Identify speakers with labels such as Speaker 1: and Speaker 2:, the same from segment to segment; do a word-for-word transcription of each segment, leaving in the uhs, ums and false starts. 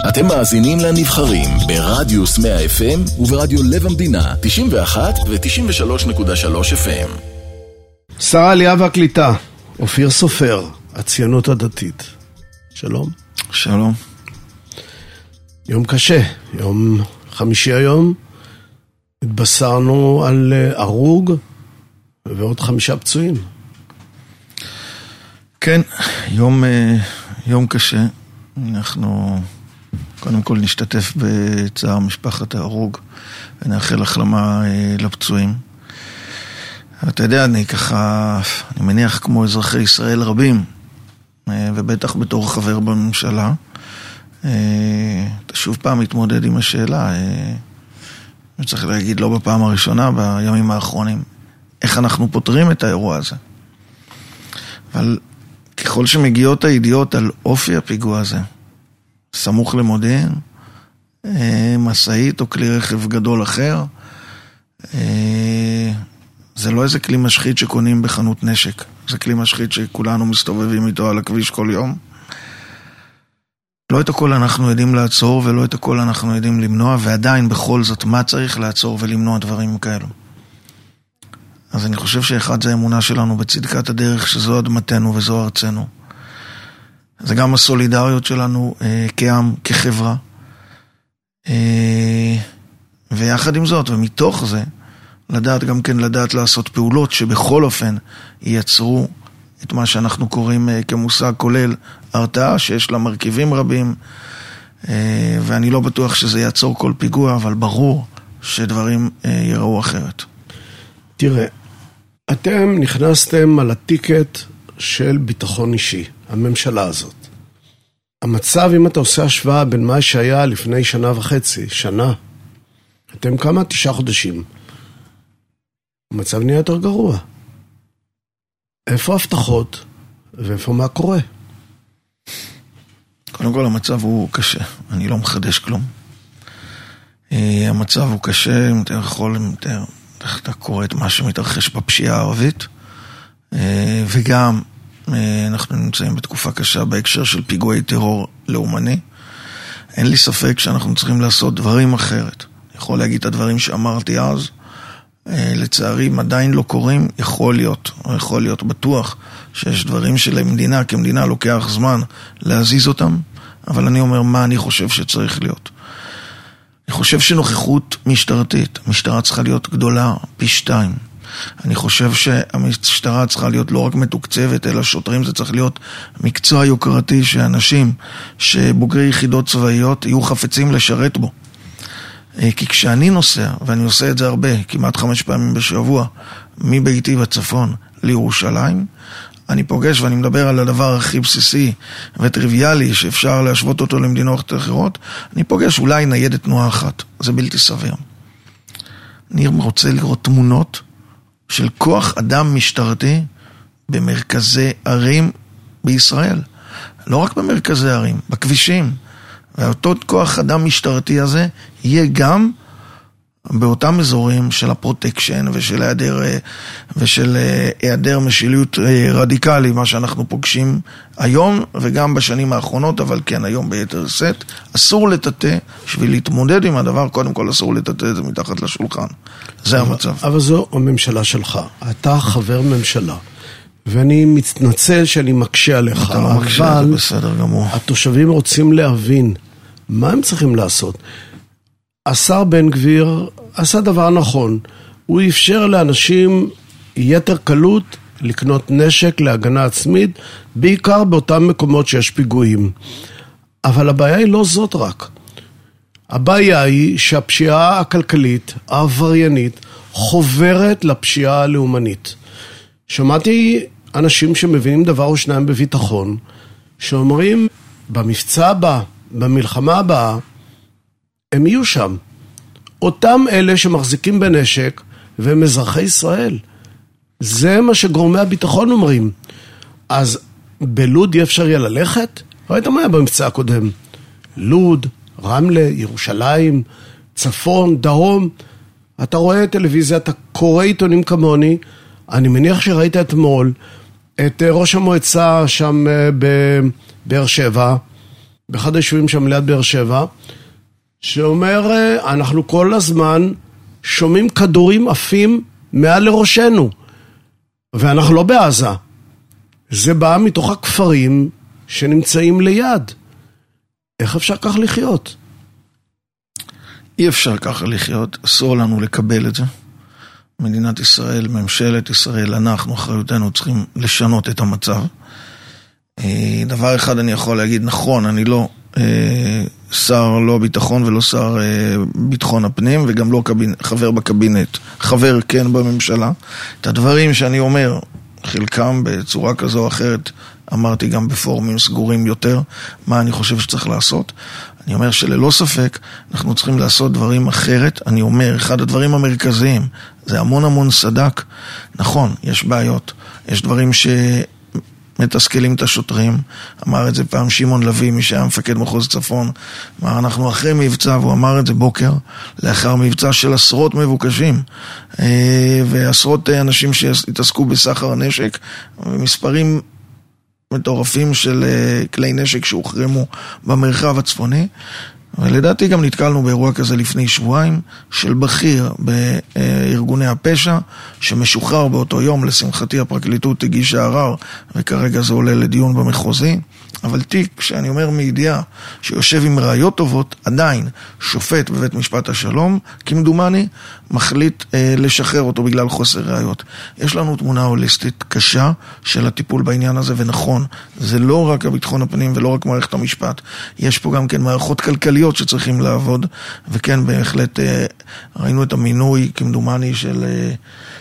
Speaker 1: אתם מאזינים לנבחרים ברדיוס מאה אף אם וברדיו לב המדינה תשעים ואחת ו-תשעים ושלוש נקודה שלוש אף אם.
Speaker 2: שר העלייה והקליטה, אופיר סופר, הציונות הדתית. שלום.
Speaker 3: שלום.
Speaker 2: יום קשה, יום חמישי היום, התבשרנו על הרוג ועוד חמישה פצועים.
Speaker 3: כן, יום, יום קשה. אנחנו קודם כל נשתתף בצער משפחת ההרוג ונאחל החלמה לפצועים. אתה יודע, אני ככה, אני מניח כמו אזרחי ישראל רבים, ובטח בתור חבר בממשלה, אתה שוב פעם מתמודד עם השאלה, אני צריך להגיד לא בפעם הראשונה, בימים האחרונים, איך אנחנו פותרים את האירוע הזה. אבל ככל שמגיעות הידיעות על אופי הפיגוע הזה, סמוך למודיעין, מסעית או כלי רכב גדול אחר, זה לא איזה כלי משחית שקונים בחנות נשק, זה כלי משחית שכולנו מסתובבים איתו על הכביש כל יום. לא את הכל אנחנו יודעים לעצור ולא את הכל אנחנו יודעים למנוע, ועדיין בכל זאת מה צריך לעצור ולמנוע דברים כאלו. אז אני חושב שאחד זה האמונה שלנו בצדקת הדרך, שזו אדמתנו וזו ארצנו. זה גם הסולידריות שלנו אה, כעם, כחברה. אה, ויחד עם זאת, ומתוך זה, לדעת גם כן לדעת לעשות פעולות שבכל אופן ייצרו את מה שאנחנו קוראים אה, כמושג כולל הרתעה, שיש לה מרכיבים רבים, אה, ואני לא בטוח שזה יעצור כל פיגוע, אבל ברור שדברים אה, יראו אחרת.
Speaker 2: תראה, אתם נכנסתם על הטיקט של ביטחון אישי, הממשלה הזאת. המצב, אם אתה עושה השוואה בין מה שהיה לפני שנה וחצי, שנה, אתם כמה? תשעה חודשים. המצב נהיה יותר גרוע. איפה הבטחות ואיפה מה קורה?
Speaker 3: קודם כל המצב הוא קשה, אני לא מחדש כלום. המצב הוא קשה, אם אתה יכול, אם אתה... אתה קורא את מה שמתרחש בפשיעה הערבית, וגם אנחנו נמצאים בתקופה קשה בהקשר של פיגועי טרור לאומני. אין לי ספק שאנחנו צריכים לעשות דברים אחרת. אני יכול להגיד את הדברים שאמרתי אז, לצערי הם עדיין לא קורים, יכול להיות, או יכול להיות בטוח שיש דברים שלמדינה כמדינה לוקח זמן להזיז אותם, אבל אני אומר מה אני חושב שצריך להיות. אני חושב שנוכחות משטרתית, המשטרה צריכה להיות גדולה פי שתיים. אני חושב שהמשטרה צריכה להיות לא רק מתוקצבת, אלא שוטרים זה צריך להיות מקצוע יוקרתי שאנשים שבוגרי יחידות צבאיות יהיו חפצים לשרת בו. כי כשאני נוסע, ואני עושה את זה הרבה, כמעט חמש פעמים בשבוע, מביתי בצפון לירושלים, אני פוגש ואני מדבר על הדבר הכי בסיסי וטריוויאלי שאפשר להשוות אותו למדינות אחרות, אני פוגש אולי ניידת תנועה אחת, זה בלתי סביר. אני רוצה לראות תמונות של כוח אדם משטרתי במרכזי ערים בישראל, לא רק במרכזי ערים, בכבישים, ואותו כוח אדם משטרתי הזה יהיה גם באותם אזורים של הפרוטקשן ושל היעדר, ושל היעדר משיליות רדיקלי, מה שאנחנו פוגשים היום וגם בשנים האחרונות, אבל כן היום ביתר סט, אסור לטאטא, בשביל להתמודד עם הדבר, קודם כל אסור לטאטא את זה מתחת לשולחן. זה אבל, המצב.
Speaker 2: אבל זו הממשלה שלך, אתה חבר ממשלה, ואני מתנצל שאני מקשה עליך,
Speaker 3: אתה לא מקשה, זה בסדר גמור.
Speaker 2: התושבים רוצים להבין מה הם צריכים לעשות. השר בן גביר עשה דבר נכון, הוא אפשר לאנשים יתר קלות לקנות נשק להגנה עצמית, בעיקר באותם מקומות שיש פיגועים. אבל הבעיה היא לא זאת רק. הבעיה היא שהפשיעה הכלכלית, העבריינית, חוברת לפשיעה הלאומנית. שמעתי אנשים שמבינים דבר או שניים בביטחון, שאומרים במבצע הבא, במלחמה הבאה, הם יהיו שם. אותם אלה שמחזיקים בנשק והם אזרחי ישראל. זה מה שגורמי הביטחון אומרים. אז בלוד אי אפשר יהיה ללכת? ראית מה היה במבצע הקודם? לוד, רמלה, ירושלים, צפון, דרום. אתה רואה טלוויזיה, אתה קורא עיתונים כמוני. אני מניח שראית אתמול את ראש המועצה שם בבאר שבע, באחד היישובים שם ליד באר שבע, שאומר, אנחנו כל הזמן שומעים כדורים עפים מעל לראשנו, ואנחנו לא בעזה. זה בא מתוך הכפרים שנמצאים ליד. איך אפשר כך לחיות?
Speaker 3: אי אפשר ככה לחיות, אסור לנו לקבל את זה. מדינת ישראל, ממשלת ישראל, אנחנו, אחריותנו, צריכים לשנות את המצב. דבר אחד אני יכול להגיד, נכון, אני לא שר לא ביטחון ולא שר ביטחון הפנים, וגם לא חבר בקבינט, חבר כן בממשלה. את הדברים שאני אומר, חלקם בצורה כזו או אחרת, אמרתי גם בפורומים סגורים יותר, מה אני חושב שצריך לעשות. אני אומר שללא ספק, אנחנו צריכים לעשות דברים אחרת. אני אומר, אחד הדברים המרכזיים, זה המון המון סדק. נכון, יש בעיות, יש דברים שמתסכלים את השוטרים. אמר את זה פעם שמעון לוי, מי שהיה מפקד מחוז צפון. אמר, אנחנו אחרי מבצע, והוא אמר את זה בוקר, לאחר מבצע של עשרות מבוקשים, ועשרות אנשים שהתעסקו בסחר נשק, מספרים מטורפים של כלי נשק שהוחרמו במרחב הצפוני. ולדעתי גם נתקלנו באירוע כזה לפני שבועיים של בכיר בארגוני הפשע שמשוחרר באותו יום. לשמחתי הפרקליטות הגישה ערר וכרגע זה עולה לדיון במחוזי. אבל תיק שאני אומר מידיעה שיושב עם ראיות טובות, עדיין שופט בבית משפט השלום כמדומני מחליט אה, לשחרר אותו בגלל חוסר ראיות. יש לנו תמונה הוליסטית קשה של הטיפול בעניין הזה, ונכון, זה לא רק הביטחון הפנים ולא רק מערכת המשפט, יש פה גם כן מערכות כלכליות שצריכים לעבוד, וכן בהחלט אה, ראינו את המינוי כמדומני של אה,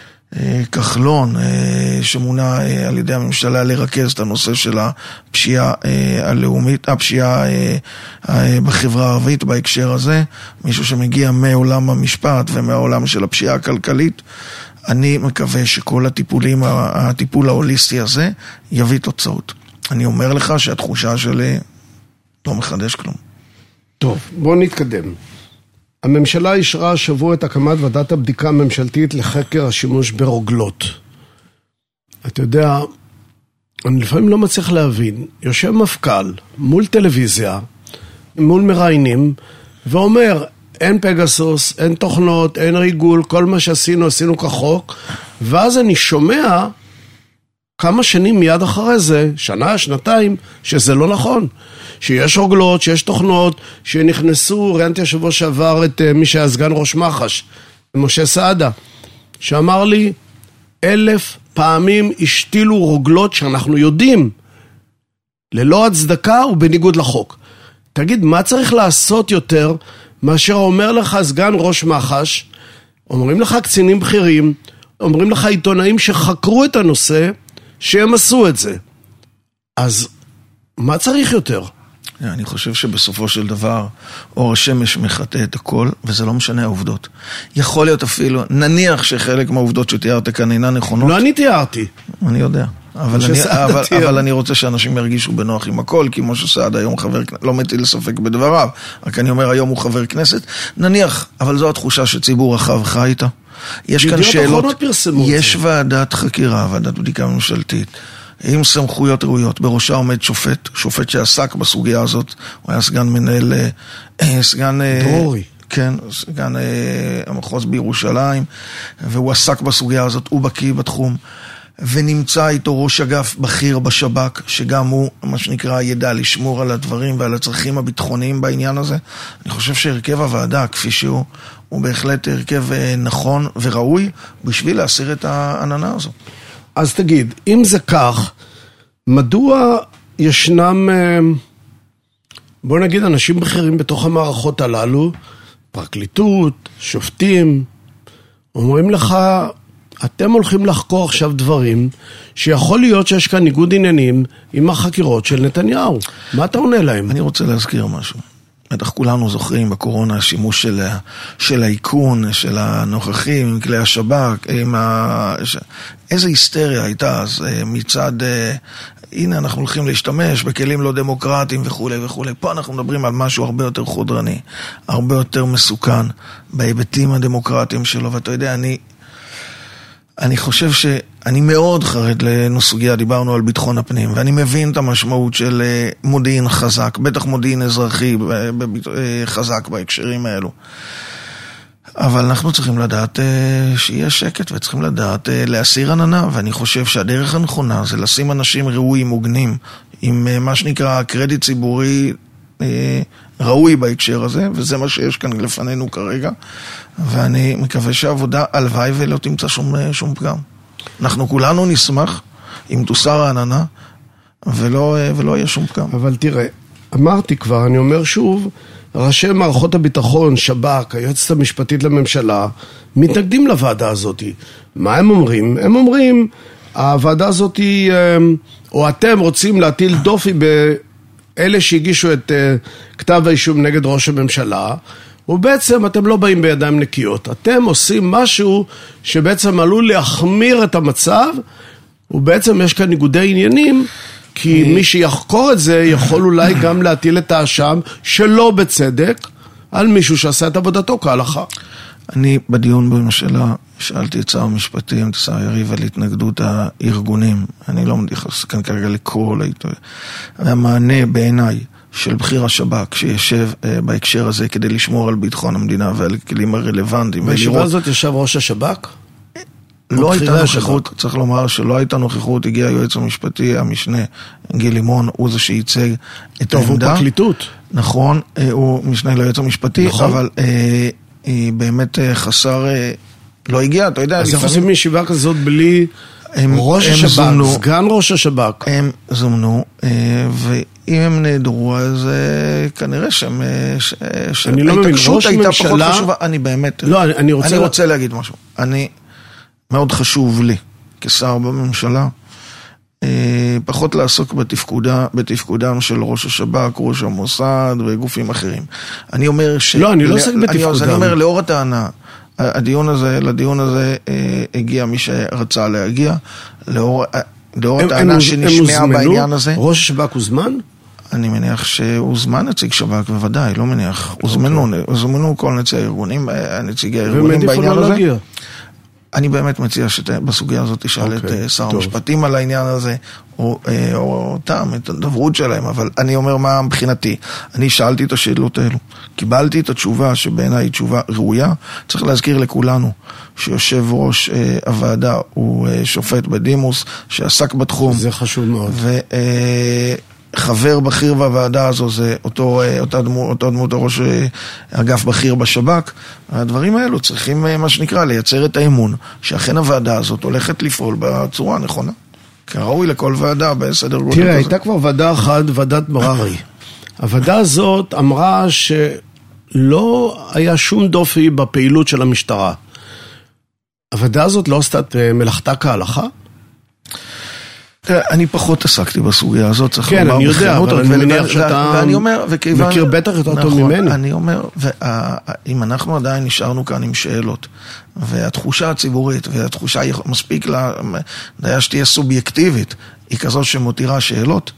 Speaker 3: כחלון שמונה על ידי הממשלה לרכז את הנושא של הפשיעה הלאומית, הפשיעה בחברה הערבית בהקשר הזה, מישהו שמגיע מעולם המשפט ומהעולם של הפשיעה הכלכלית. אני מקווה שכל הטיפולים, הטיפול ההוליסטי הזה יביא תוצאות. אני אומר לך שהתחושה שלי לא מחדש כלום.
Speaker 2: טוב, בוא נתקדם. הממשלה אישרה השבוע את הקמת ועדת הבדיקה הממשלתית לחקר השימוש ברוגלות. אתה יודע, אני לפעמים לא מצליח להבין, יושב מפכ"ל מול טלוויזיה, מול מראיינים, ואומר, אין פגסוס, אין תוכנות, אין ריגול, כל מה שעשינו, עשינו כחוק, ואז אני שומע כמה שנים מיד אחרי זה, שנה, שנתיים, שזה לא נכון. שיש רוגלות, שיש תוכנות, שנכנסו, ראיינתי השבוע שעבר את מי שהיה סגן ראש מח"ש, משה סעדה, שאמר לי, אלף פעמים השתילו רוגלות שאנחנו יודעים, ללא הצדקה ובניגוד לחוק. תגיד, מה צריך לעשות יותר, מאשר אומר לך סגן ראש מח"ש, אומרים לך קצינים בכירים, אומרים לך עיתונאים שחקרו את הנושא, שהם עשו את זה. אז מה צריך יותר?
Speaker 3: אני חושב שבסופו של דבר אור השמש מחטא את הכל, וזה לא משנה העובדות. יכול להיות אפילו, נניח שחלק מהעובדות שתיארת כאן אינה נכונות. לא
Speaker 2: אני תיארתי.
Speaker 3: אני יודע. אבל אני, אבל, אבל אני רוצה שאנשים ירגישו בנוח עם הכל, כי משה סעדה היום חבר כנסת, לא מטיל ספק בדבריו, רק אני אומר היום הוא חבר כנסת. נניח, אבל זו התחושה שציבור רחב חי איתה. יש כאן שאלות, יש ועדת חקירה, ועדת בדיקה ממשלתית, עם סמכויות ראויות, בראשה עומד שופט, שופט שעסק בסוגיה הזאת, הוא היה סגן מנהל, סגן...
Speaker 2: דרורי.
Speaker 3: כן, סגן המחוז בירושלים, והוא עסק בסוגיה הזאת, הוא בקיא בתחום, ונמצא איתו ראש אגף בכיר בשב"כ, שגם הוא, מה שנקרא, ידע לשמור על הדברים ועל הצרכים הביטחוניים בעניין הזה. אני חושב שהרכב הוועדה, כפי שהוא, הוא בהחלט הרכב נכון וראוי, בשביל להסיר את העננה הזו.
Speaker 2: אז תגיד, אם זה כך, מדוע ישנם, בוא נגיד, אנשים בכירים בתוך המערכות הללו, פרקליטות, שופטים, אומרים לך, אתם הולכים לחקור עכשיו דברים, שיכול להיות שיש כאן ניגוד עניינים עם החקירות של נתניהו. מה אתה עונה להם?
Speaker 3: אני רוצה להזכיר משהו. בטח כולנו זוכרים בקורונה השימוש של, של האיכון, של הנוכחים, עם כלי השב"כ, עם ה... איזה היסטריה הייתה אז מצד, הנה אנחנו הולכים להשתמש בכלים לא דמוקרטיים וכו' וכו'. פה אנחנו מדברים על משהו הרבה יותר חודרני, הרבה יותר מסוכן בהיבטים הדמוקרטיים שלו, ואתה יודע, אני... אני חושב שאני מאוד חרד לסוגיה, דיברנו על ביטחון הפנים, ואני מבין את המשמעות של מודיעין חזק, בטח מודיעין אזרחי חזק בהקשרים האלו. אבל אנחנו צריכים לדעת שיהיה שקט, וצריכים לדעת להסיר עננה, ואני חושב שהדרך הנכונה זה לשים אנשים ראויים, מוגנים, עם מה שנקרא קרדיט ציבורי ראוי בהקשר הזה, וזה מה שיש כאן לפנינו כרגע, ואני מקווה שהעבודה הלוואי ולא תמצא שום, שום פגם. אנחנו כולנו נשמח אם תוסר העננה, ולא, ולא יהיה שום פגם.
Speaker 2: אבל תראה, אמרתי כבר, אני אומר שוב, ראשי מערכות הביטחון, שב"כ, היועצת המשפטית לממשלה, מתנגדים לוועדה הזאת. מה הם אומרים? הם אומרים, הוועדה הזאת, או אתם רוצים להטיל דופי באלה שהגישו את כתב האישום נגד ראש הממשלה, ובעצם אתם לא באים בידיים נקיות. אתם עושים משהו שבעצם עלול להחמיר את המצב, ובעצם יש כאן ניגודי עניינים, כי מי שיחקור את זה יכול אולי גם להטיל את האשם שלא בצדק על מישהו שעשה את עבודתו כהלכה.
Speaker 3: אני בדיון בממשלה שאלתי את שר המשפטים, את שר יריב, על התנגדות הארגונים. אני לא מתייחס כאן כרגע לכל העיתוי. והמענה בעיניי של בחיר השב"כ שישב בהקשר הזה כדי לשמור על ביטחון המדינה ועל כלים הרלוונטיים.
Speaker 2: בישיבה הזאת ישב ראש השב"כ?
Speaker 3: לא הייתה נוכחות, צריך לומר שלא הייתה נוכחות, הגיע היועץ המשפטי, המשנה, גיל לימון, הוא זה שייצג את העמדה.
Speaker 2: טוב, הוא פרקליטות.
Speaker 3: נכון, הוא משנה ליועץ המשפטי, אבל היא באמת חסר, לא הגיע, אתה יודע.
Speaker 2: אז איך עושים מישיבה כזאת בלי ראש השב"כ, סגן ראש השב"כ?
Speaker 3: הם זומנו, ואם הם נעדרו, אז כנראה שהם...
Speaker 2: אני לא מבין, ראש הממשלה...
Speaker 3: אני באמת...
Speaker 2: לא, אני רוצה...
Speaker 3: אני רוצה להגיד משהו. אני... מאוד חשוב לי, כשר בממשלה, פחות לעסוק בתפקודה, בתפקודם של ראש השב"כ, ראש המוסד וגופים אחרים. אני אומר ש...
Speaker 2: לא, אני לא עוסק בתפקודם.
Speaker 3: אני אומר, לאור הטענה, הדיון הזה, לדיון הזה הגיע מי שרצה להגיע, לאור, לאור הטענה שנשמעה בעניין הזה.
Speaker 2: ראש השב"כ הוזמן?
Speaker 3: אני מניח שהוזמן נציג שב"כ, בוודאי, לא מניח. הוזמנו, הוזמנו כל נציגי הארגונים, נציגי הארגונים בעניין הזה. אני באמת מציע שבסוגיה הזאת תשאל את שר המשפטים על העניין הזה, או אותם, את הדברות שלהם, אבל אני אומר מה מבחינתי. אני שאלתי את השאלות האלו, קיבלתי את התשובה שבעיניי היא תשובה ראויה. צריך להזכיר לכולנו שיושב ראש הוועדה הוא שופט בדימוס שעסק בתחום.
Speaker 2: זה חשוב מאוד.
Speaker 3: ו... חבר בכיר בוועדה הזו זה אותו, אותה דמות, אותה דמות הראש אגף בכיר בשב"כ. הדברים האלו צריכים, מה שנקרא, לייצר את האמון, שאכן הוועדה הזאת הולכת לפעול בצורה הנכונה. כראוי לכל ועדה בסדר גודל.
Speaker 2: תראה, הייתה כבר ועדה אחת, ועדת מררי. הוועדה הזאת אמרה שלא היה שום דופי בפעילות של המשטרה. הוועדה הזאת לא עשתה את מלאכתה כהלכה?
Speaker 3: אני פחות עסקתי בסוגיה הזאת, צריך
Speaker 2: לומר בכנות. כן, אני יודע, אבל אני מניח שאתה מכיר בטח יותר טוב ממני.
Speaker 3: אני אומר, ואם אנחנו עדיין נשארנו כאן עם שאלות, והתחושה הציבורית, והתחושה מספיק לה, דיה שתהיה סובייקטיבית, היא כזאת שמותירה שאלות,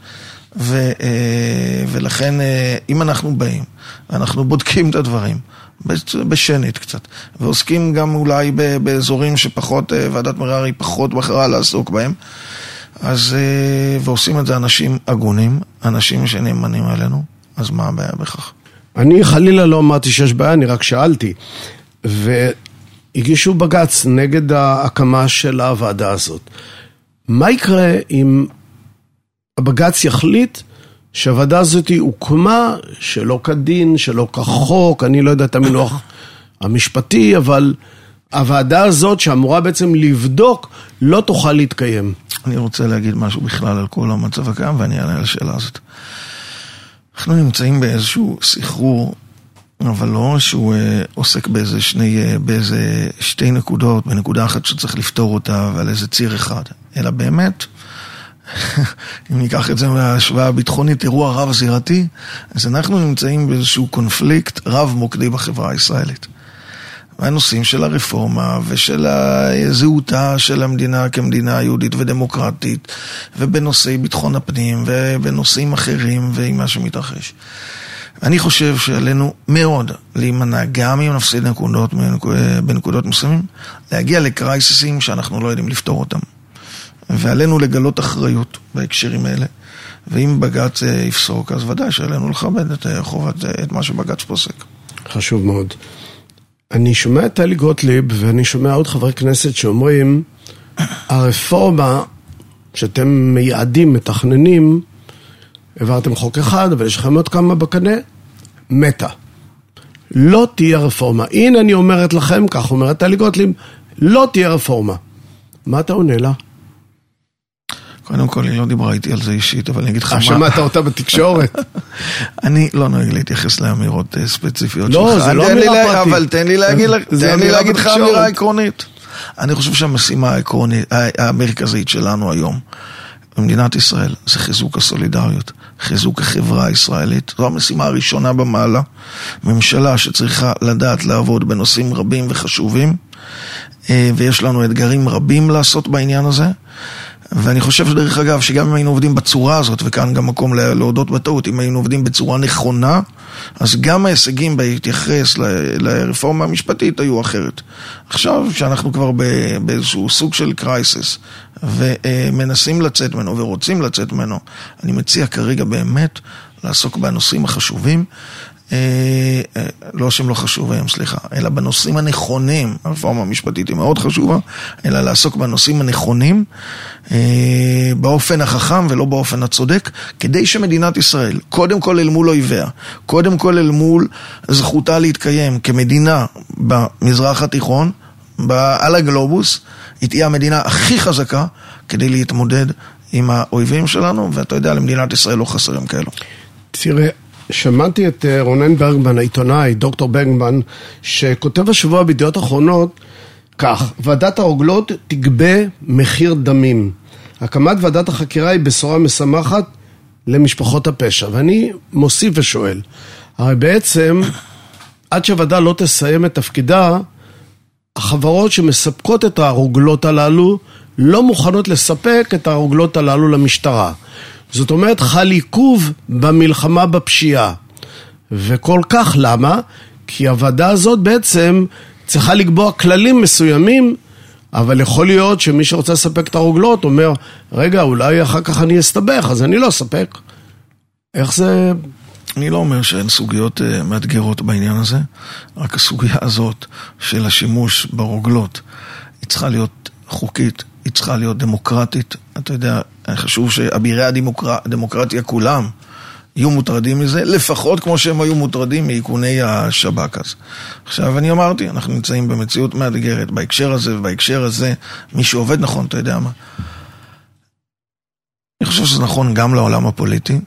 Speaker 3: ולכן אם אנחנו באים, ואנחנו בודקים את הדברים, בשנית קצת, ועוסקים גם אולי באזורים שפחות, ועדת מררי פחות בחרה לעסוק בהם, אז, ועושים את זה אנשים הגונים, אנשים שנאמנים אלינו, אז מה הבעיה בכך?
Speaker 2: אני חלילה לא אמרתי שיש בעיה, אני רק שאלתי, והגישו בגץ נגד ההקמה של הוועדה הזאת. מה יקרה אם הבגץ יחליט שהוועדה הזאת הוקמה שלא כדין, שלא כחוק, אני לא יודע את המינוח המשפטי, אבל הוועדה הזאת שאמורה בעצם לבדוק לא תוכל להתקיים.
Speaker 3: אני רוצה להגיד משהו בכלל על כל המצב הקיים, ואני אענה על השאלה הזאת. אנחנו נמצאים באיזשהו סחרור, אבל לא שהוא אה, עוסק באיזה, שני, אה, באיזה שתי נקודות, בנקודה אחת שצריך לפתור אותה, ועל איזה ציר אחד. אלא באמת, אם ניקח את זה מההשוואה הביטחונית, אירוע רב זירתי, אז אנחנו נמצאים באיזשהו קונפליקט רב מוקדי בחברה הישראלית. והנושאים של הרפורמה ושל הזהותה של המדינה כמדינה יהודית ודמוקרטית, ובנושאי ביטחון הפנים ובנושאים אחרים ועם מה שמתרחש. אני חושב שעלינו מאוד להימנע, גם אם נפסיד נקודות בנקודות מסוימים, להגיע לקרייסיסים שאנחנו לא יודעים לפתור אותם. ועלינו לגלות אחריות בהקשרים האלה. ואם בג"ץ יפסוק, אז ודאי שעלינו לכבד את חובת, את מה שבג"ץ פוסק.
Speaker 2: חשוב מאוד. אני שומע את טלי גוטליב, ואני שומע עוד חברי כנסת שאומרים, הרפורמה שאתם מייעדים, מתכננים, העברתם חוק אחד, אבל יש לכם עוד כמה בקנה, מתה. לא תהיה רפורמה. הנה אני אומרת לכם, כך אומרת טלי גוטליב, לא תהיה רפורמה. מה אתה עונה לה?
Speaker 3: קודם כל, היא לא דיברה איתי על זה אישית, אבל אני אגיד לך מה...
Speaker 2: שמעת אותה בתקשורת.
Speaker 3: אני לא נוהג להתייחס לאמירות ספציפיות
Speaker 2: שלך. לא, זה לא אמירה פרטית.
Speaker 3: אבל תן לי להגיד לך אמירה עקרונית. אני חושב שהמשימה העקרונית, המרכזית שלנו היום, במדינת ישראל, זה חיזוק הסולידריות, חיזוק החברה הישראלית. זו המשימה הראשונה במעלה. ממשלה שצריכה לדעת לעבוד בנושאים רבים וחשובים, ויש לנו אתגרים רבים לעשות בעניין הזה. ואני חושב שדרך אגב, שגם אם היינו עובדים בצורה הזאת, וכאן גם מקום להודות בטעות, אם היינו עובדים בצורה נכונה, אז גם ההישגים בהתייחס לרפורמה המשפטית היו אחרת. עכשיו, שאנחנו כבר באיזשהו סוג של קרייסיס, ומנסים לצאת ממנו, ורוצים לצאת ממנו, אני מציע כרגע באמת לעסוק בנושאים החשובים, לא שהם לא חשובים, סליחה, אלא בנושאים הנכונים. הרפורמה המשפטית היא מאוד חשובה, אלא לעסוק בנושאים הנכונים באופן החכם ולא באופן הצודק, כדי שמדינת ישראל, קודם כל אל מול אויביה, קודם כל אל מול זכותה להתקיים כמדינה במזרח התיכון, על הגלובוס, היא תהיה המדינה הכי חזקה כדי להתמודד עם האויבים שלנו, ואתה יודע, למדינת ישראל לא חסרים כאלו.
Speaker 2: תראה, שמעתי את רונן ברגמן, העיתונאי, דוקטור ברגמן, שכותב השבוע בידיעות אחרונות כך, ועדת הרוגלות תגבה מחיר דמים. הקמת ועדת החקירה היא בשורה משמחת למשפחות הפשע. ואני מוסיף ושואל, הרי בעצם, עד שהוועדה לא תסיים את תפקידה, החברות שמספקות את הרוגלות הללו, לא מוכנות לספק את הרוגלות הללו למשטרה. זאת אומרת, חל עיכוב במלחמה בפשיעה. וכל כך למה? כי הוועדה הזאת בעצם צריכה לקבוע כללים מסוימים, אבל יכול להיות שמי שרוצה לספק את הרוגלות אומר, רגע, אולי אחר כך אני אסתבך, אז אני לא אספק. איך זה...
Speaker 3: אני לא אומר שאין סוגיות uh, מאתגרות בעניין הזה, רק הסוגיה הזאת של השימוש ברוגלות, היא צריכה להיות חוקית, היא צריכה להיות דמוקרטית. אתה יודע, חשוב שאבירי הדמוקרטיה כולם יהיו מוטרדים מזה, לפחות כמו שהם היו מוטרדים מאיכוני השב"כ אז. עכשיו אני אמרתי, אנחנו נמצאים במציאות מאתגרת, בהקשר הזה ובהקשר הזה, מי שעובד נכון, אתה יודע מה. אני חושב שזה נכון גם לעולם הפוליטי,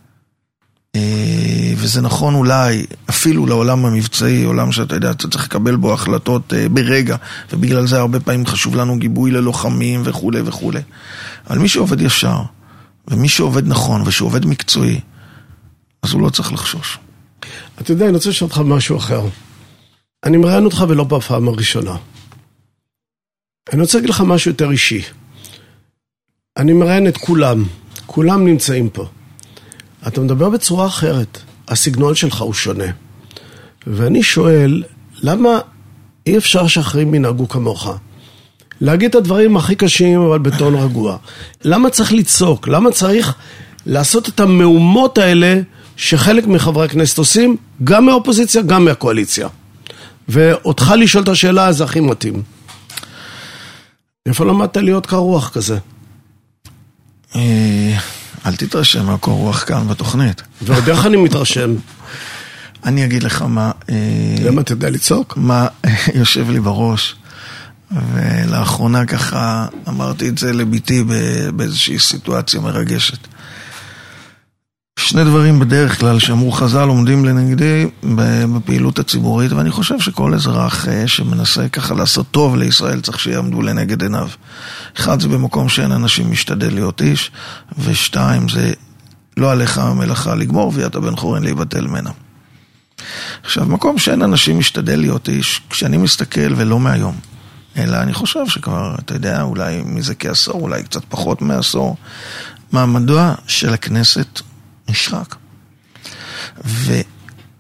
Speaker 3: וזה נכון אולי אפילו לעולם המבצעי, עולם שאתה יודע, אתה צריך לקבל בו החלטות ברגע, ובגלל זה הרבה פעמים חשוב לנו גיבוי ללוחמים וכו' וכו'. אבל מי שעובד ישר, ומי שעובד נכון ושעובד מקצועי, אז הוא לא צריך לחשוש.
Speaker 2: אתה יודע, אני רוצה לשאול אותך משהו אחר. אני מראיין אותך ולא בפעם הראשונה. אני רוצה להגיד לך משהו יותר אישי. אני מראיין את כולם. כולם נמצאים פה. אתה מדבר בצורה אחרת. הסגנון שלך הוא שונה. ואני שואל, למה אי אפשר שאחרים ינהגו כמוך? להגיד את הדברים הכי קשים, אבל בטון רגוע. למה צריך לצעוק? למה צריך לעשות את המהומות האלה שחלק מחברי הכנסת עושים, גם מהאופוזיציה, גם מהקואליציה? ואותך לשאול את השאלה, זה הכי מתאים. איפה למדת להיות קרוח כזה?
Speaker 3: אל תתרשם מהקור רוח כאן בתוכנית.
Speaker 2: ועוד איך אני מתרשם?
Speaker 3: אני אגיד לך מה...
Speaker 2: למה אתה יודע לצעוק?
Speaker 3: מה יושב לי בראש. ולאחרונה ככה אמרתי את זה לביתי באיזושהי סיטואציה מרגשת. שני דברים בדרך כלל שאמרו חז"ל עומדים לנגדי בפעילות הציבורית, ואני חושב שכל אזרח שמנסה ככה לעשות טוב לישראל צריך שיעמדו לנגד עיניו. אחד, זה במקום שאין אנשים משתדל להיות איש, ושתיים, זה לא עליך המלאכה לגמור ואתה בן חורין להיבטל ממנה. עכשיו, מקום שאין אנשים משתדל להיות איש, כשאני מסתכל ולא מהיום, אלא אני חושב שכבר, אתה יודע, אולי מזה כעשור, אולי קצת פחות מעשור, מעמדו של הכנסת נשחק.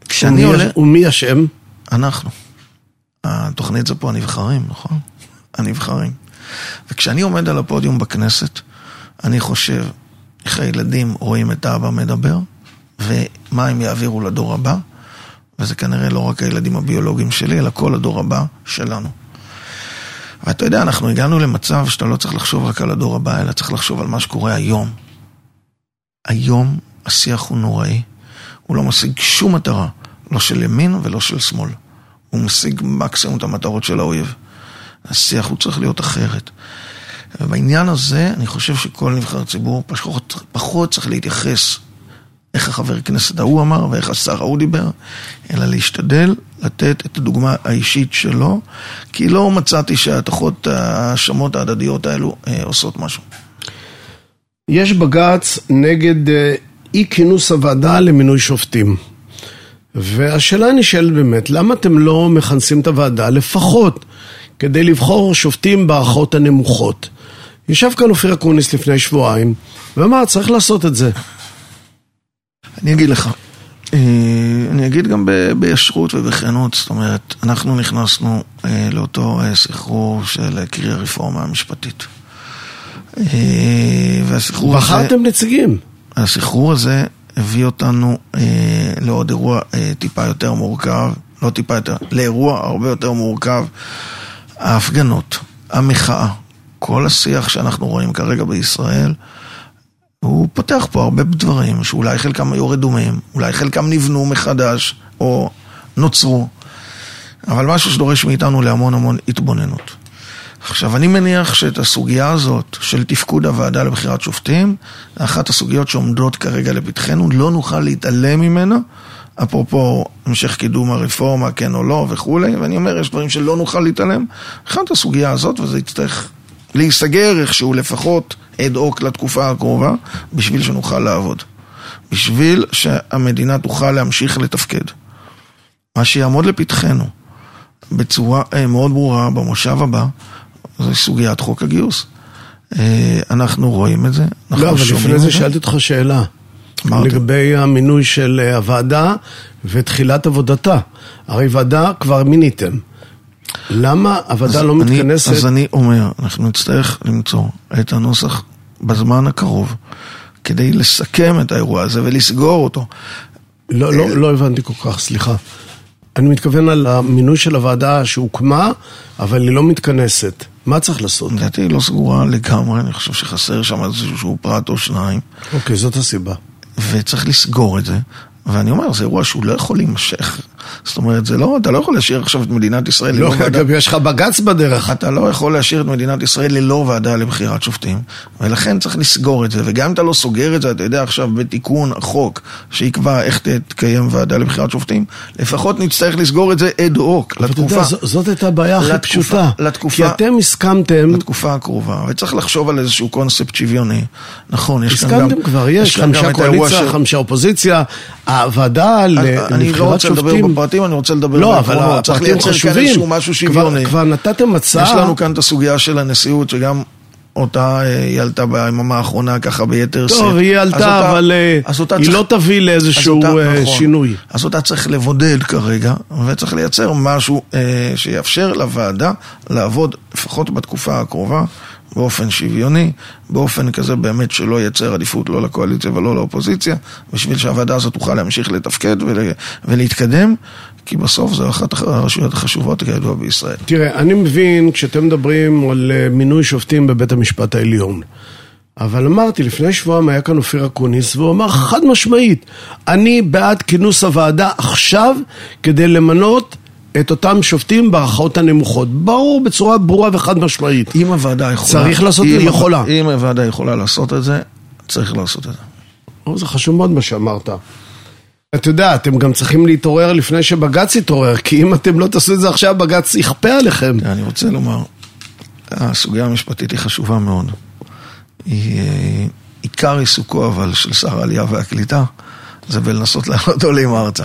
Speaker 3: כשאני עולה...
Speaker 2: ומי השם?
Speaker 3: אנחנו. התוכנית זה פה הנבחרים, נכון? הנבחרים. וכשאני עומד על הפודיום בכנסת, אני חושב איך הילדים רואים את האבא מדבר, ומה הם יעבירו לדור הבא, וזה כנראה לא רק הילדים הביולוגיים שלי, אלא כל הדור הבא שלנו. ואתה יודע, אנחנו הגענו למצב שאתה לא צריך לחשוב רק על הדור הבא, אלא צריך לחשוב על מה שקורה היום. היום השיח הוא נוראי, הוא לא משיג שום מטרה, לא של ימין ולא של שמאל. הוא משיג מקסימום את המטרות של האויב. השיח הוא צריך להיות אחרת. ובעניין הזה, אני חושב שכל נבחר ציבור פחות, פחות צריך להתייחס איך החבר כנסת ההוא אמר ואיך השר ההוא דיבר, אלא להשתדל לתת את הדוגמה האישית שלו, כי לא מצאתי שההתחות, השמות ההדדיות האלו אה, עושות משהו.
Speaker 2: יש בג"ץ נגד אה, אי כינוס הוועדה למינוי שופטים. והשאלה נשאלת באמת, למה אתם לא מכנסים את הוועדה לפחות כדי לבחור שופטים בערכאות הנמוכות? ישב כאן אופיר אקוניס לפני שבועיים, ואמר, צריך לעשות את זה.
Speaker 3: אני אגיד לך, אני אגיד גם בישרות ובכנות, זאת אומרת, אנחנו נכנסנו לאותו סחרור של קרי הרפורמה המשפטית. והסחרור הזה...
Speaker 2: בחרתם נציגים.
Speaker 3: הסחרור הזה הביא אותנו לעוד אירוע טיפה יותר מורכב, לא טיפה יותר, לאירוע הרבה יותר מורכב, ההפגנות, המחאה, כל השיח שאנחנו רואים כרגע בישראל, הוא פותח פה הרבה דברים, שאולי חלקם היו רדומים, אולי חלקם נבנו מחדש, או נוצרו, אבל משהו שדורש מאיתנו להמון המון התבוננות. עכשיו, אני מניח שאת הסוגיה הזאת של תפקוד הוועדה לבחירת שופטים, אחת הסוגיות שעומדות כרגע לפתחנו, לא נוכל להתעלם ממנה, אפרופו המשך קידום הרפורמה, כן או לא וכו', ואני אומר, יש דברים שלא נוכל להתעלם, אחת הסוגיה הזאת, וזה יצטרך להיסגר איכשהו לפחות אד-הוק לתקופה הקרובה, בשביל שנוכל לעבוד. בשביל שהמדינה תוכל להמשיך לתפקד. מה שיעמוד לפתחנו, בצורה מאוד ברורה במושב הבא, זה סוגיית חוק הגיוס. אנחנו רואים את זה.
Speaker 2: לא, אבל לפני זה שאלתי אותך שאלה. לגבי המינוי של הוועדה ותחילת עבודתה. הרי ועדה כבר מיניתם. למה הוועדה לא מתכנסת?
Speaker 3: אז אני אומר, אנחנו נצטרך למצוא את הנוסח בזמן הקרוב, כדי לסכם את האירוע הזה ולסגור אותו.
Speaker 2: לא, לא, לא הבנתי כל כך, סליחה. אני מתכוון על המינוי של הוועדה שהוקמה, אבל היא לא מתכנסת. מה צריך לעשות?
Speaker 3: לדעתי היא לא סגורה לגמרי, אני חושב שחסר שם איזשהו פרט או שניים.
Speaker 2: אוקיי, זאת הסיבה.
Speaker 3: וצריך לסגור את זה. ואני אומר, זה אירוע שהוא לא יכול להימשך. זאת אומרת, זה לא, אתה לא יכול להשאיר עכשיו את מדינת ישראל
Speaker 2: לא, אגב, יש לך בג"ץ בדרך.
Speaker 3: אתה לא יכול להשאיר את מדינת ישראל ללא ועדה לבחירת שופטים, ולכן צריך לסגור את זה, וגם אם אתה לא סוגר את זה, אתה יודע עכשיו בתיקון החוק, שיקבע איך תתקיים ועדה לבחירת שופטים, לפחות נצטרך לסגור את זה אד-הוק, לתקופה.
Speaker 2: זאת הייתה הבעיה הכי פשוטה, כי אתם הסכמתם...
Speaker 3: לתקופה הקרובה, וצריך לחשוב על איזשהו קונספט שוויוני. נכון, יש כאן גם...
Speaker 2: הסכמתם כבר, יש חמישה קואליציה, חמישה אופוזיציה, הוועדה לבחירת שופטים...
Speaker 3: אני רוצה לדבר
Speaker 2: לא, אבל הפרטים חשובים, כבר נתתם הצעה.
Speaker 3: יש לנו כאן את הסוגיה של הנשיאות, שגם אותה היא עלתה ביממה האחרונה ככה ביתר סט.
Speaker 2: טוב, היא עלתה, אבל היא לא תביא לאיזשהו שינוי.
Speaker 3: אז אותה צריך לבודד כרגע, וצריך לייצר משהו שיאפשר לוועדה לעבוד, לפחות בתקופה הקרובה, באופן שוויוני, באופן כזה באמת שלא ייצר עדיפות לא לקואליציה ולא לאופוזיציה, בשביל שהוועדה הזאת תוכל להמשיך לתפקד ולהתקדם, כי בסוף זו אחת הרשויות החשובות כידוע בישראל.
Speaker 2: תראה, אני מבין כשאתם מדברים על מינוי שופטים בבית המשפט העליון, אבל אמרתי, לפני שבועם היה כאן אופיר אקוניס, והוא אמר חד משמעית, אני בעד כינוס הוועדה עכשיו כדי למנות את אותם שופטים בערכאות הנמוכות. ברור, בצורה ברורה וחד משמעית.
Speaker 3: אם הוועדה יכולה...
Speaker 2: צריך לעשות את זה, יכולה.
Speaker 3: אם הוועדה יכולה לעשות את זה, צריך לעשות את זה.
Speaker 2: או, זה חשוב מאוד מה שאמרת. אתה יודע, אתם גם צריכים להתעורר לפני שבג"ץ יתעורר, כי אם אתם לא תעשו את זה עכשיו, בג"ץ יכפה עליכם.
Speaker 3: אני רוצה לומר, הסוגיה המשפטית היא חשובה מאוד. היא עיקר עיסוקו, אבל של שר העלייה והקליטה, זה בלנסות לעלות עולים ארצה.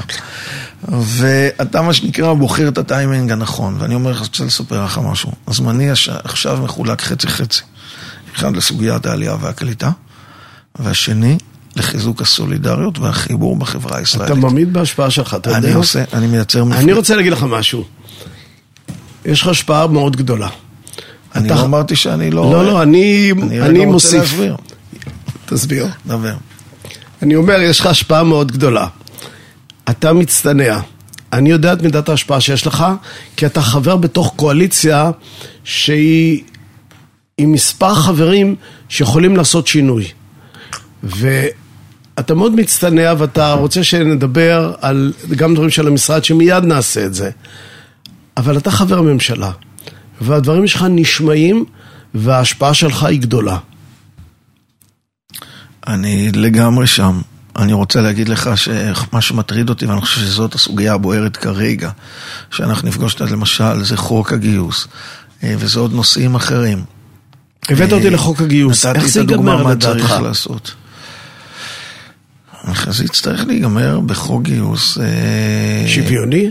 Speaker 3: ואתה מה שנקרא בוחר את הטיימינג הנכון, ואני אומר לך, רוצה לספר לך משהו. הזמני עכשיו מחולק חצי חצי. אחד לסוגיית העלייה והקליטה, והשני לחיזוק הסולידריות והחיבור בחברה הישראלית.
Speaker 2: אתה ממעיט בהשפעה שלך, אתה יודע?
Speaker 3: אני עושה, אני מייצר...
Speaker 2: אני רוצה להגיד לך משהו. יש לך השפעה מאוד גדולה.
Speaker 3: אני לא אמרתי שאני לא...
Speaker 2: לא, לא, אני מוסיף.
Speaker 3: אני רוצה להסביר.
Speaker 2: תסביר.
Speaker 3: דבר.
Speaker 2: אני אומר, יש לך השפעה מאוד גדולה. אתה מצטנע. אני יודע את מידת ההשפעה שיש לך, כי אתה חבר בתוך קואליציה שהיא עם מספר חברים שיכולים לעשות שינוי. ואתה מאוד מצטנע, ואתה רוצה שנדבר על גם דברים של המשרד, שמיד נעשה את זה. אבל אתה חבר ממשלה, והדברים שלך נשמעים, וההשפעה שלך היא גדולה.
Speaker 3: אני לגמרי שם. אני רוצה להגיד לך שמה שמטריד אותי, ואני חושב שזאת הסוגיה הבוערת כרגע, שאנחנו נפגוש אותה למשל, זה חוק הגיוס, וזה עוד נושאים אחרים.
Speaker 2: הבאת אותי לחוק הגיוס, איך זה ייגמר לדעתך?
Speaker 3: מה צריך לעשות? זה יצטרך להיגמר בחוק גיוס...
Speaker 2: שוויוני?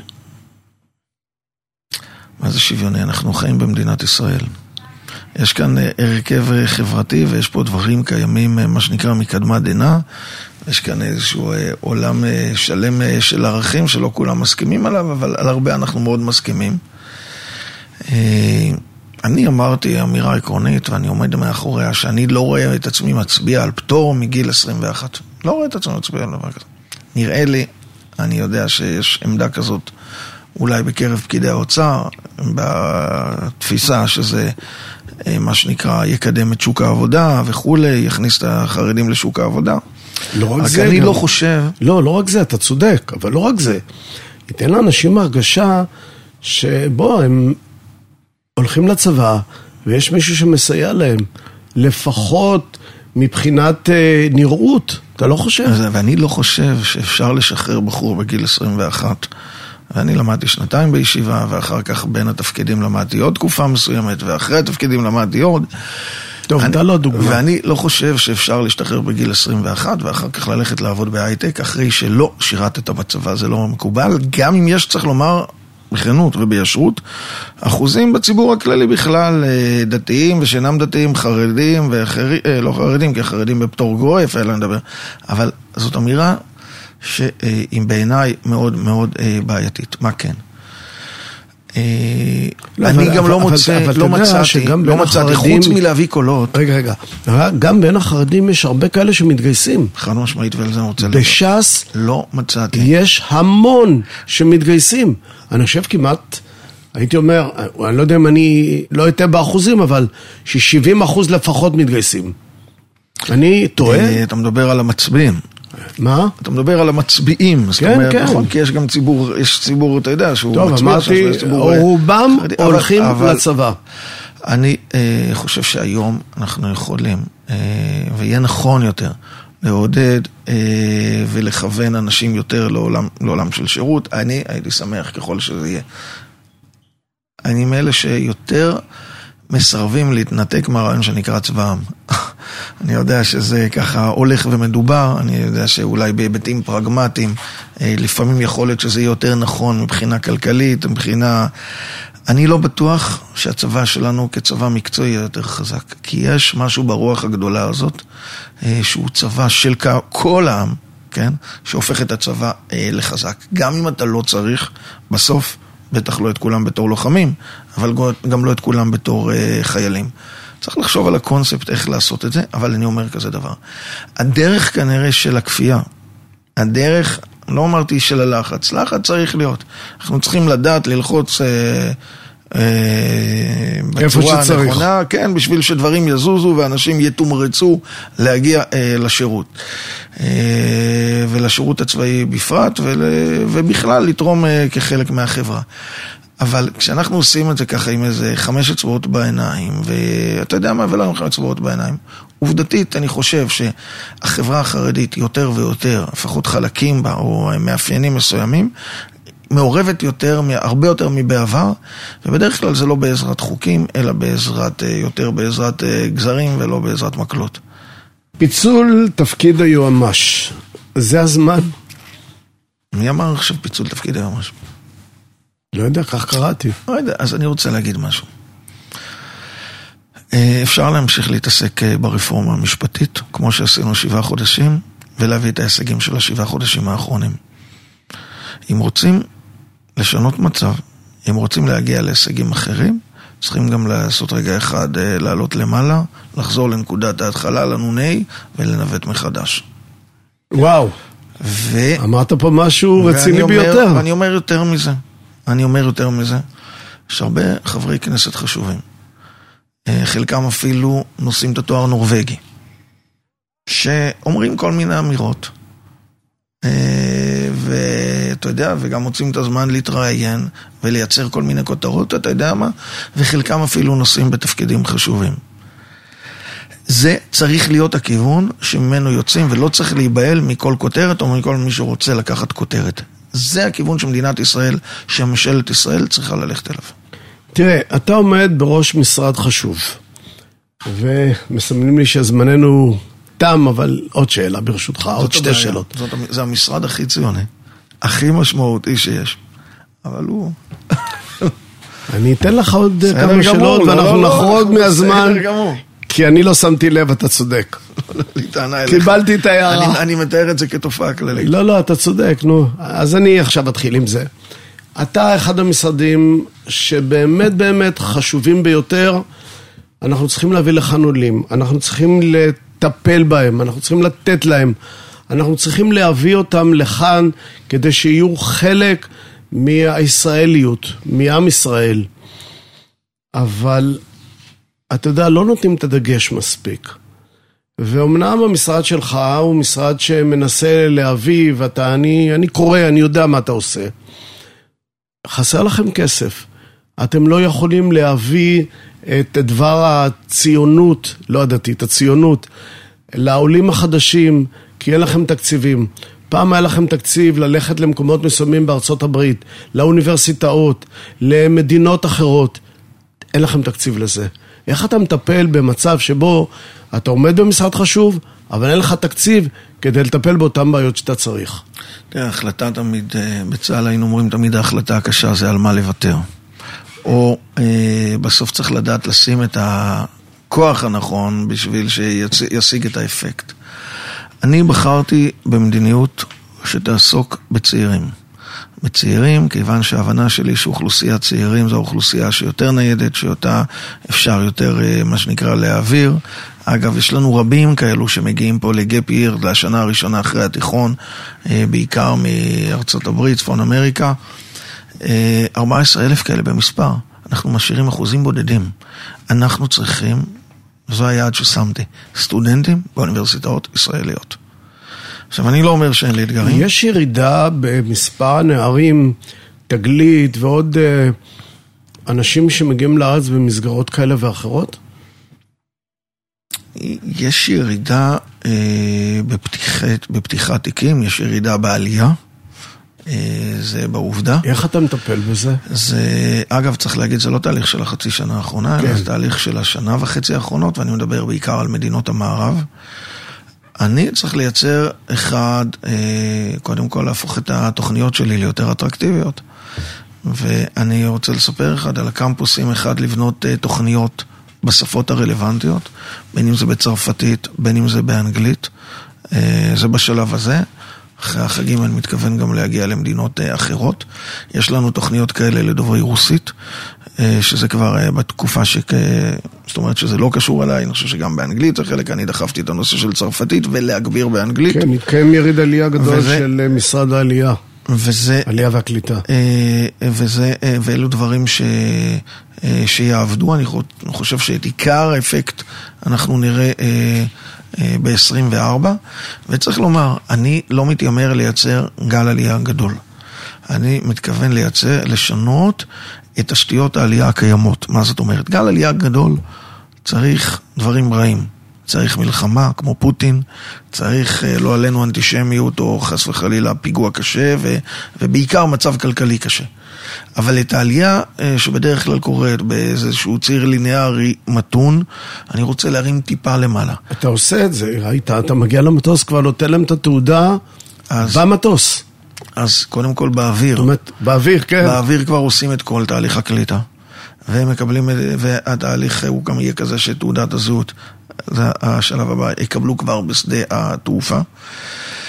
Speaker 3: מה זה שוויוני? אנחנו חיים במדינת ישראל. יש כאן הרכב חברתי, ויש פה דברים קיימים, מה שנקרא מקדמת דנא. יש כאן איזשהו עולם שלם של ערכים שלא כולם מסכימים עליו, אבל על הרבה אנחנו מאוד מסכימים. אני אמרתי אמירה עקרונית, ואני עומד מאחוריה, שאני לא רואה את עצמי מצביע על פטור מגיל עשרים ואחת. לא רואה את עצמי מצביע על דבר כזה. נראה לי, אני יודע שיש עמדה כזאת, אולי בקרב פקידי האוצר, בתפיסה שזה מה שנקרא יקדם את שוק העבודה וכולי, יכניס את החרדים לשוק העבודה.
Speaker 2: לא רק זה.
Speaker 3: אני לא חושב...
Speaker 2: לא, לא רק זה, אתה צודק, אבל לא רק זה. ייתן לאנשים הרגשה שבו הם הולכים לצבא, ויש מישהו שמסייע להם, לפחות מבחינת אה, נראות. אתה לא חושב?
Speaker 3: ואני לא חושב שאפשר לשחרר בחור בגיל עשרים ואחת. ואני למדתי שנתיים בישיבה, ואחר כך בין התפקידים למדתי עוד תקופה מסוימת, ואחרי התפקידים למדתי עוד.
Speaker 2: טוב, אתה לא דוגמה.
Speaker 3: ואני לא חושב שאפשר להשתחרר בגיל עשרים ואחת, ואחר כך ללכת לעבוד בהייטק, אחרי שלא שירתת בצבא, זה לא מקובל. גם אם יש, צריך לומר, בכנות ובישרות, אחוזים בציבור הכללי בכלל, דתיים ושאינם דתיים, חרדים ואחרים, לא חרדים, כי חרדים בפטור גורף, אלא נדבר. אבל זאת אמירה שהיא בעיניי מאוד מאוד בעייתית. מה כן? אני גם לא מוצא, לא מצאתי, לא מצאתי, חוץ מלהביא קולות.
Speaker 2: רגע, רגע. גם בין החרדים יש הרבה כאלה שמתגייסים.
Speaker 3: חד משמעית, ועל זה אני רוצה לדבר.
Speaker 2: בש"ס
Speaker 3: לא מצאתי.
Speaker 2: יש המון שמתגייסים. אני חושב כמעט, הייתי אומר, אני לא יודע אם אני לא אתן באחוזים, אבל ש-שבעים אחוז לפחות מתגייסים. אני טועה?
Speaker 3: אתה מדבר על המצביעים.
Speaker 2: מה?
Speaker 3: אתה מדבר על המצביעים,
Speaker 2: כן, כן.
Speaker 3: נכון, כי יש גם ציבור, יש ציבור, אתה יודע, שהוא
Speaker 2: טוב,
Speaker 3: מצביע.
Speaker 2: טוב, אמרתי, רובם הולכים
Speaker 3: אבל,
Speaker 2: לצבא.
Speaker 3: אני אה, חושב שהיום אנחנו יכולים, אה, ויהיה נכון יותר, לעודד אה, ולכוון אנשים יותר לעולם, לעולם של שירות. אני הייתי שמח ככל שזה יהיה. אני מאלה שיותר מסרבים להתנתק מהרעיון שנקרא צבא עם. אני יודע שזה ככה הולך ומדובר, אני יודע שאולי בהיבטים פרגמטיים, לפעמים יכול להיות שזה יהיה יותר נכון מבחינה כלכלית, מבחינה... אני לא בטוח שהצבא שלנו כצבא מקצועי יהיה יותר חזק, כי יש משהו ברוח הגדולה הזאת, שהוא צבא של כל העם, כן? שהופך את הצבא לחזק. גם אם אתה לא צריך, בסוף, בטח לא את כולם בתור לוחמים, אבל גם לא את כולם בתור חיילים. צריך לחשוב על הקונספט איך לעשות את זה, אבל אני אומר כזה דבר. הדרך כנראה של הכפייה, הדרך, לא אמרתי של הלחץ, לחץ צריך להיות. אנחנו צריכים לדעת ללחוץ אה, אה, בצורה הנכונה, כן, בשביל שדברים יזוזו ואנשים יתומרצו להגיע אה, לשירות. אה, ולשירות הצבאי בפרט, ול, ובכלל לתרום אה, כחלק מהחברה. אבל כשאנחנו עושים את זה ככה עם איזה חמש אצבעות בעיניים, ואתה יודע מה, ולא עם חמש אצבעות בעיניים, עובדתית אני חושב שהחברה החרדית יותר ויותר, לפחות חלקים בה, או מאפיינים מסוימים, מעורבת יותר, הרבה יותר מבעבר, ובדרך כלל זה לא בעזרת חוקים, אלא בעזרת, יותר בעזרת גזרים ולא בעזרת מקלות.
Speaker 2: פיצול תפקיד היועמ"ש, זה הזמן?
Speaker 3: מי אמר עכשיו פיצול תפקיד היועמ"ש?
Speaker 2: לא יודע, כך קראתי.
Speaker 3: לא יודע, אז אני רוצה להגיד משהו. אפשר להמשיך להתעסק ברפורמה המשפטית, כמו שעשינו שבעה חודשים, ולהביא את ההישגים של השבעה חודשים האחרונים. אם רוצים לשנות מצב, אם רוצים להגיע להישגים אחרים, צריכים גם לעשות רגע אחד, לעלות למעלה, לחזור לנקודת ההתחלה, לנוני, ולנווט מחדש.
Speaker 2: וואו.
Speaker 3: ו...
Speaker 2: אמרת פה משהו רציני
Speaker 3: אומר,
Speaker 2: ביותר.
Speaker 3: ואני אומר יותר מזה. אני אומר יותר מזה. יש הרבה חברי כנסת חשובים. חלקם אפילו נושאים את התואר נורווגי. שאומרים כל מיני אמירות. ואתה יודע, וגם מוצאים את הזמן להתראיין ולייצר כל מיני כותרות, אתה יודע מה? וחלקם אפילו נושאים בתפקידים חשובים. זה צריך להיות הכיוון שממנו יוצאים, ולא צריך להיבהל מכל כותרת או מכל מי שרוצה לקחת כותרת. זה הכיוון שמדינת ישראל, שממשלת ישראל צריכה ללכת אליו.
Speaker 2: תראה, אתה עומד בראש משרד חשוב, ומסמנים לי שזמננו תם, אבל עוד שאלה ברשותך, עוד שתי
Speaker 3: הבעיה.
Speaker 2: שאלות.
Speaker 3: זאת, זה המשרד הכי ציוני, הכי משמעותי שיש, אבל הוא...
Speaker 2: אני אתן לך עוד כמה
Speaker 3: גמור,
Speaker 2: שאלות,
Speaker 3: לא,
Speaker 2: ואנחנו
Speaker 3: לא,
Speaker 2: נחרוג
Speaker 3: לא,
Speaker 2: מהזמן,
Speaker 3: גמור.
Speaker 2: כי אני לא שמתי לב, אתה צודק. קיבלתי את ההערה.
Speaker 3: אני, אני מתאר את זה כתופעה כללית.
Speaker 2: לא, לא, אתה צודק, נו. אז אני עכשיו אתחיל עם זה. אתה אחד המשרדים שבאמת באמת חשובים ביותר, אנחנו צריכים להביא לכאן עולים, אנחנו צריכים לטפל בהם, אנחנו צריכים לתת להם, אנחנו צריכים להביא אותם לכאן כדי שיהיו חלק מהישראליות, מעם ישראל. אבל אתה יודע, לא נותנים את הדגש מספיק. ואומנם המשרד שלך הוא משרד שמנסה להביא, ואתה, אני, אני קורא, אני יודע מה אתה עושה. חסר לכם כסף. אתם לא יכולים להביא את דבר הציונות, לא הדתית, הציונות, לעולים החדשים, כי אין לכם תקציבים. פעם היה לכם תקציב ללכת למקומות מסוימים בארצות הברית, לאוניברסיטאות, למדינות אחרות. אין לכם תקציב לזה. איך אתה מטפל במצב שבו אתה עומד במשרד חשוב, אבל אין לך תקציב כדי לטפל באותן בעיות שאתה צריך?
Speaker 3: תראה, ההחלטה תמיד, בצה"ל היינו אומרים תמיד ההחלטה הקשה זה על מה לוותר. או אה, בסוף צריך לדעת לשים את הכוח הנכון בשביל שישיג את האפקט. אני בחרתי במדיניות שתעסוק בצעירים. בצעירים, כיוון שההבנה שלי שאוכלוסייה צעירים זו אוכלוסייה שיותר ניידת, שאותה אפשר יותר, מה שנקרא, להעביר. אגב, יש לנו רבים כאלו שמגיעים פה לגאפ ייר, לשנה הראשונה אחרי התיכון, בעיקר מארצות הברית, צפון אמריקה. ארבעה עשר אלף כאלה במספר. אנחנו משאירים אחוזים בודדים. אנחנו צריכים, זו היעד ששמתי, סטודנטים באוניברסיטאות ישראליות. עכשיו, אני לא אומר שאין לי אתגרים.
Speaker 2: יש ירידה במספר הנערים, תגלית ועוד uh, אנשים שמגיעים לארץ במסגרות כאלה ואחרות?
Speaker 3: יש ירידה uh, בפתיחת, בפתיחת תיקים, יש ירידה בעלייה, uh, זה בעובדה.
Speaker 2: איך אתה מטפל בזה?
Speaker 3: זה, אגב, צריך להגיד, זה לא תהליך של החצי שנה האחרונה, כן. אלא זה תהליך של השנה וחצי האחרונות, ואני מדבר בעיקר על מדינות המערב. אני צריך לייצר אחד, קודם כל להפוך את התוכניות שלי ליותר אטרקטיביות. ואני רוצה לספר אחד על הקמפוסים, אחד לבנות תוכניות בשפות הרלוונטיות, בין אם זה בצרפתית, בין אם זה באנגלית. זה בשלב הזה. אחרי החגים אני מתכוון גם להגיע למדינות אחרות. יש לנו תוכניות כאלה לדוברי רוסית, שזה כבר בתקופה ש... זאת אומרת שזה לא קשור עליי, אני חושב שגם באנגלית זה חלק, אני דחפתי את הנושא של צרפתית ולהגביר באנגלית.
Speaker 2: כן, מתקיים יריד עלייה גדול וזה... של משרד העלייה.
Speaker 3: וזה...
Speaker 2: עלייה והקליטה.
Speaker 3: וזה, ואלו דברים ש... שיעבדו, אני חושב שאת עיקר האפקט אנחנו נראה ב-עשרים וארבע, וצריך לומר, אני לא מתיימר לייצר גל עלייה גדול. אני מתכוון לייצר, לשנות את תשתיות העלייה הקיימות. מה זאת אומרת? גל עלייה גדול צריך דברים רעים. צריך מלחמה כמו פוטין, צריך לא עלינו אנטישמיות או חס וחלילה פיגוע קשה ו, ובעיקר מצב כלכלי קשה. אבל את העלייה שבדרך כלל קורית באיזשהו ציר ליניארי מתון, אני רוצה להרים טיפה למעלה.
Speaker 2: אתה עושה את זה, ראית, אתה מגיע למטוס, כבר נותן להם את התעודה אז, במטוס.
Speaker 3: אז קודם כל באוויר. זאת אומרת,
Speaker 2: באוויר, כן.
Speaker 3: באוויר כבר עושים את כל תהליך הקליטה. והם מקבלים, והתהליך הוא גם יהיה כזה שתעודת הזהות, זה השלב הבא, יקבלו כבר בשדה התעופה.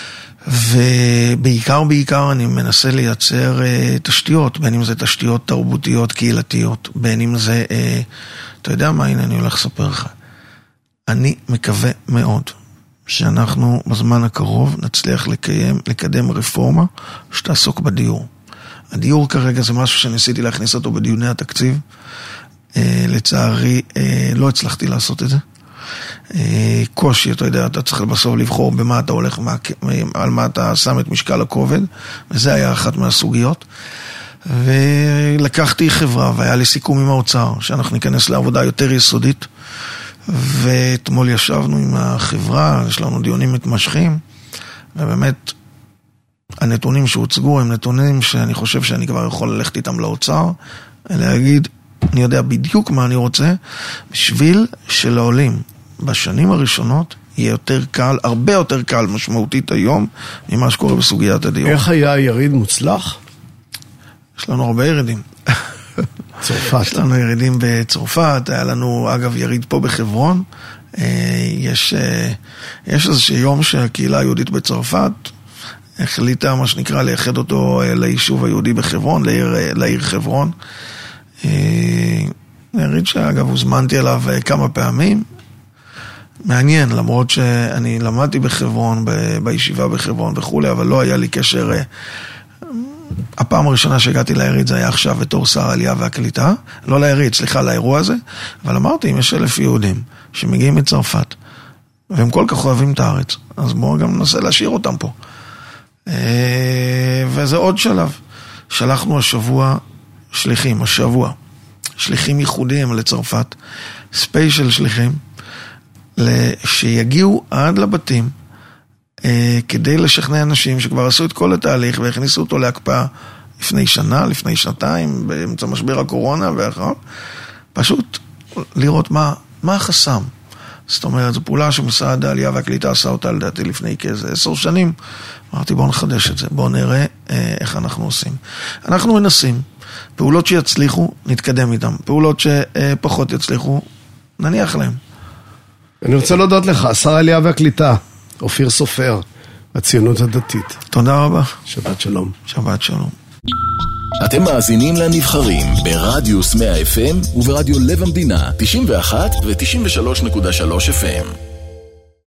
Speaker 3: ובעיקר בעיקר אני מנסה לייצר uh, תשתיות, בין אם זה תשתיות תרבותיות, קהילתיות, בין אם זה, uh, אתה יודע מה, הנה אני הולך לספר לך. אני מקווה מאוד שאנחנו בזמן הקרוב נצליח לקיים, לקדם רפורמה שתעסוק בדיור. הדיור כרגע זה משהו שניסיתי להכניס אותו בדיוני התקציב, uh, לצערי uh, לא הצלחתי לעשות את זה. קושי, אתה יודע, אתה צריך בסוף לבחור במה אתה הולך, על מה אתה שם את משקל הכובד, וזה היה אחת מהסוגיות. ולקחתי חברה, והיה לי סיכום עם האוצר, שאנחנו ניכנס לעבודה יותר יסודית, ואתמול ישבנו עם החברה, יש לנו דיונים מתמשכים, ובאמת, הנתונים שהוצגו הם נתונים שאני חושב שאני כבר יכול ללכת איתם לאוצר, להגיד, אני יודע בדיוק מה אני רוצה, בשביל שלעולים בשנים הראשונות יהיה יותר קל, הרבה יותר קל משמעותית היום, ממה שקורה בסוגיית הדיור.
Speaker 2: איך היה יריד מוצלח?
Speaker 3: יש לנו הרבה ירידים.
Speaker 2: צרפת.
Speaker 3: יש לנו ירידים בצרפת, היה לנו אגב יריד פה בחברון, יש, יש איזשהו יום שהקהילה היהודית בצרפת החליטה מה שנקרא לייחד אותו ליישוב היהודי בחברון, לעיר, לעיר חברון. יריד שאגב הוזמנתי אליו כמה פעמים, מעניין, למרות שאני למדתי בחברון, ב- בישיבה בחברון וכו', אבל לא היה לי קשר. הפעם הראשונה שהגעתי ליריד זה היה עכשיו בתור שר העלייה והקליטה, לא ליריד, סליחה, לאירוע הזה, אבל אמרתי, אם יש אלף יהודים שמגיעים מצרפת, והם כל כך אוהבים את הארץ, אז בואו גם ננסה להשאיר אותם פה. וזה עוד שלב. שלחנו השבוע שליחים, השבוע, שליחים ייחודיים לצרפת, ספיישל שליחים, שיגיעו עד לבתים, אה, כדי לשכנע אנשים שכבר עשו את כל התהליך והכניסו אותו להקפאה לפני שנה, לפני שנתיים, באמצע משבר הקורונה ואחר, פשוט לראות מה, מה החסם. זאת אומרת, זו פעולה שמשרד העלייה והקליטה עשה אותה לדעתי לפני כאיזה עשר שנים. אמרתי, בואו נחדש את זה, בואו נראה אה, איך אנחנו עושים. אנחנו מנסים, פעולות שיצליחו, נתקדם איתם. פעולות שפחות יצליחו, נניח להם.
Speaker 2: אני רוצה להודות לך, שר העלייה והקליטה, אופיר סופר, הציונות הדתית.
Speaker 3: תודה רבה.
Speaker 2: שבת שלום.
Speaker 3: שבת שלום.
Speaker 1: אתם מאזינים לנבחרים ברדיוס מאה אף אם וברדיו לב המדינה תשעים ואחת ו-תשעים ושלוש נקודה שלוש אף אם.